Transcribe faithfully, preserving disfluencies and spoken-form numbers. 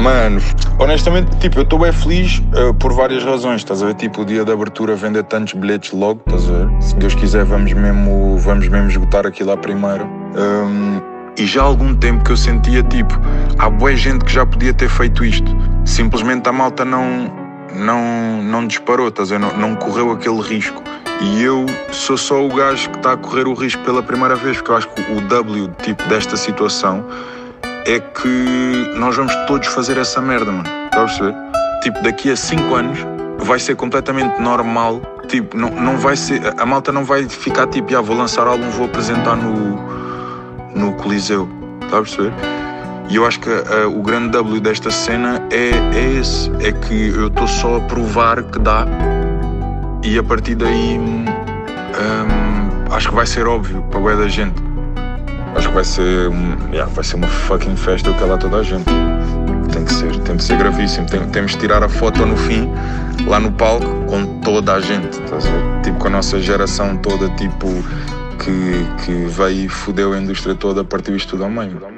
Mano, honestamente, tipo, eu estou bem feliz uh, por várias razões, estás a ver? Tipo, o dia da abertura vender tantos bilhetes logo, estás a ver? Se Deus quiser, vamos mesmo, vamos mesmo esgotar aquilo à primeira. Um, e já há algum tempo que eu sentia, tipo, há boa gente que já podia ter feito isto. Simplesmente a malta não, não, não disparou, estás a ver? Não, não correu aquele risco. E eu sou só o gajo que está a correr o risco pela primeira vez, porque eu acho que o W, tipo, desta situação é que nós vamos todos fazer essa merda, mano. Estás a perceber? Tipo, daqui a cinco anos vai ser completamente normal. Tipo, não, não vai ser... A malta não vai ficar tipo, ah, vou lançar álbum, vou apresentar no, no Coliseu. Estás a perceber? E eu acho que uh, o grande W desta cena é, é esse. É que eu estou só a provar que dá. E a partir daí... Um, acho que vai ser óbvio para a bué da gente. Acho que vai ser, yeah, vai ser uma fucking festa que lá toda a gente. Tem que ser, tem que ser gravíssimo. Tem, temos de tirar a foto no fim, lá no palco, com toda a gente, estás a ver? Tipo, com a nossa geração toda, tipo, que, que veio e fodeu a indústria toda, partiu isto tudo ao meio.